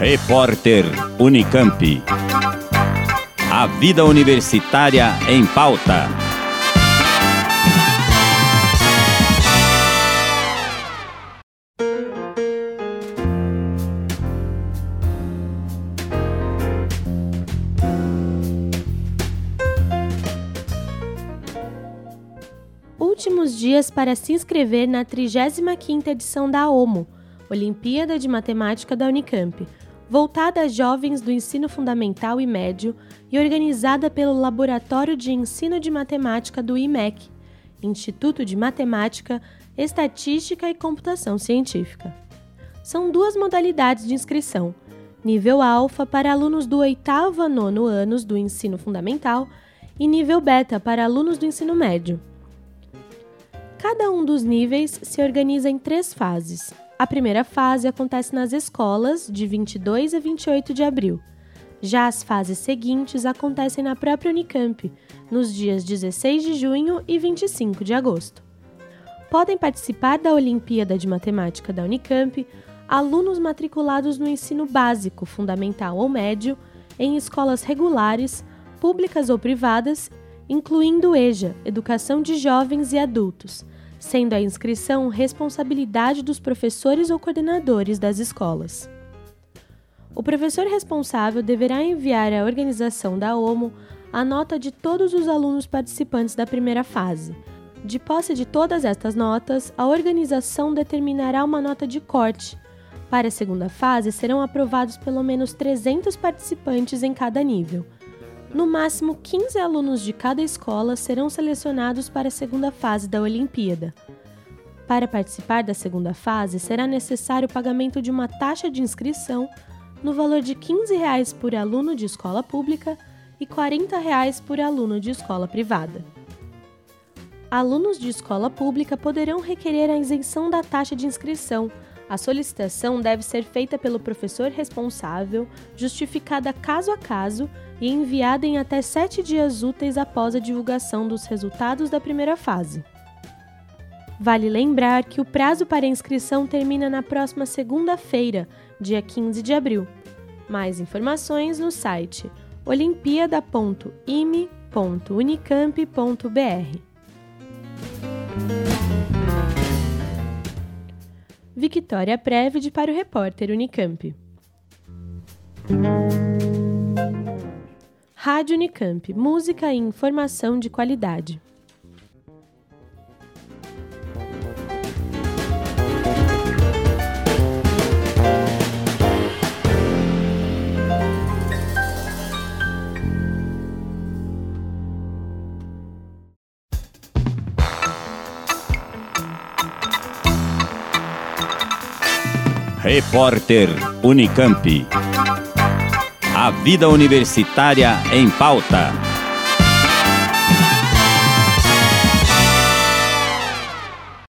Repórter Unicamp. A vida universitária em pauta. Últimos dias para se inscrever na 35ª edição da OMO, Olimpíada de Matemática da Unicamp, voltada a jovens do ensino fundamental e médio e organizada pelo Laboratório de Ensino de Matemática do IMEC, Instituto de Matemática, Estatística e Computação Científica. São duas modalidades de inscrição: nível alfa para alunos do 8º a 9º anos do ensino fundamental e nível beta para alunos do ensino médio. Cada um dos níveis se organiza em 3 fases. A primeira fase acontece nas escolas, de 22 a 28 de abril. Já as fases seguintes acontecem na própria Unicamp, nos dias 16 de junho e 25 de agosto. Podem participar da Olimpíada de Matemática da Unicamp alunos matriculados no ensino básico, fundamental ou médio, em escolas regulares, públicas ou privadas, incluindo EJA, Educação de Jovens e Adultos, sendo a inscrição responsabilidade dos professores ou coordenadores das escolas. O professor responsável deverá enviar à organização da OMO a nota de todos os alunos participantes da primeira fase. De posse de todas estas notas, a organização determinará uma nota de corte. Para a segunda fase, serão aprovados pelo menos 300 participantes em cada nível. No máximo, 15 alunos de cada escola serão selecionados para a segunda fase da Olimpíada. Para participar da segunda fase, será necessário o pagamento de uma taxa de inscrição no valor de R$ 15 por aluno de escola pública e R$ 40 por aluno de escola privada. Alunos de escola pública poderão requerer a isenção da taxa de inscrição. A solicitação deve ser feita pelo professor responsável, justificada caso a caso e enviada em até 7 dias úteis após a divulgação dos resultados da primeira fase. Vale lembrar que o prazo para inscrição termina na próxima segunda-feira, dia 15 de abril. Mais informações no site olimpiada.ime.unicamp.br. Victoria Prévide para o Repórter Unicamp. Rádio Unicamp, música e informação de qualidade. Repórter Unicamp. A vida universitária em pauta.